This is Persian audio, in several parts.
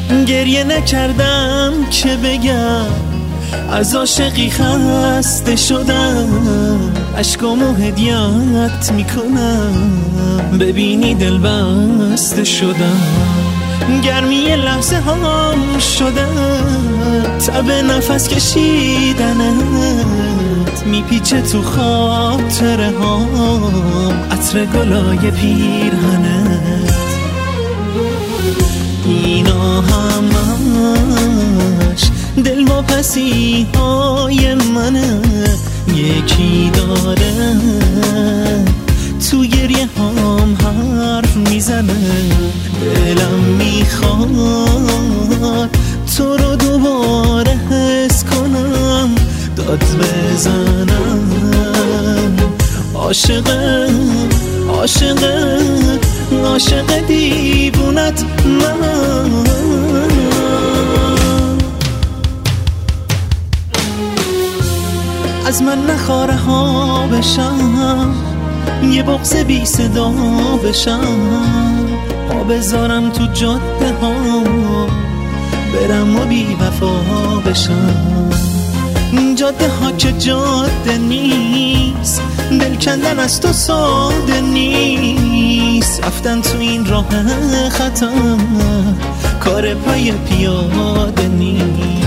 گریه نکردم که بگم از عاشقی خسته شدم، اشکامو هدیت میکنم ببینی دل بسته شدم. گرمی لحظه هام شدم، تب نفس کشیدنت میپیچه تو خاطره هام، عطر گلای پیرهنت. اینا همش دلواپسی های منه، یکی داره تو گریه هام حرف میزنه. دلم میخواد تو رو دوباره حس کنم، داد بزنم. عاشقه عاشقه عاشق دیوونت من. از من نخواره ها بشم، یه بغض بی صدا بشم، پا بذارم تو جاده ها برم و بی وفا بشم. جاده ها که جاده نیست، دل کندن از تو ساده نیست، رفتن تو این راه خطا کار پای پیاده نیست.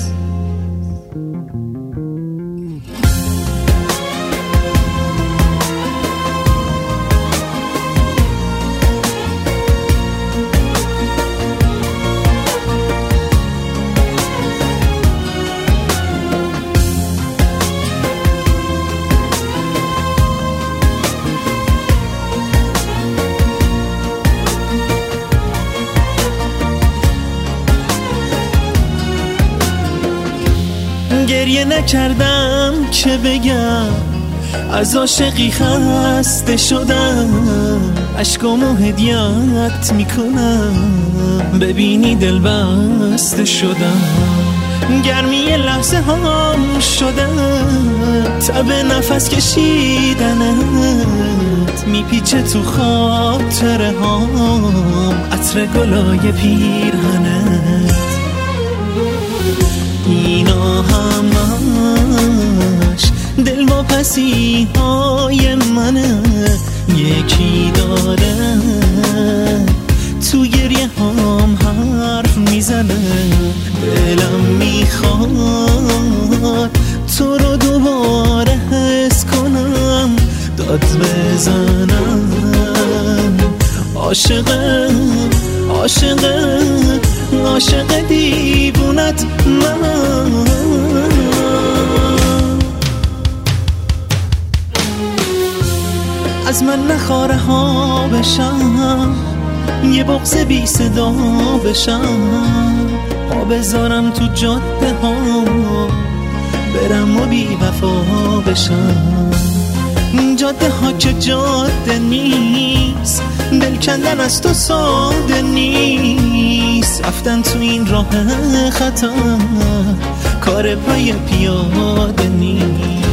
گریه نکردم که بگم از عاشقی خسته شدم، اشکامو هدیت میکنم ببینی دل بسته شدم. گرمی لحظه هام شدم، تب نفس کشیدنت میپیچه تو خاطره هام، عطر گلای پیرهنت. اینا همش دلواپسی های منه، یکی داره تو گریه هام حرف میزنه. دلم میخواد تو رو دوباره حس کنم، داد بزنم. عاشقه عاشقه عاشق دیوونت من. از من نخواره ها بشم، یه بغض بی صدا بشم، پا بذارم تو جاده ها برم و بی وفا بشم. جاده ها که جاده نیست، دل کندن از تو ساده نیست، رفتن تو این راه خطا کار پای پیاده نیست.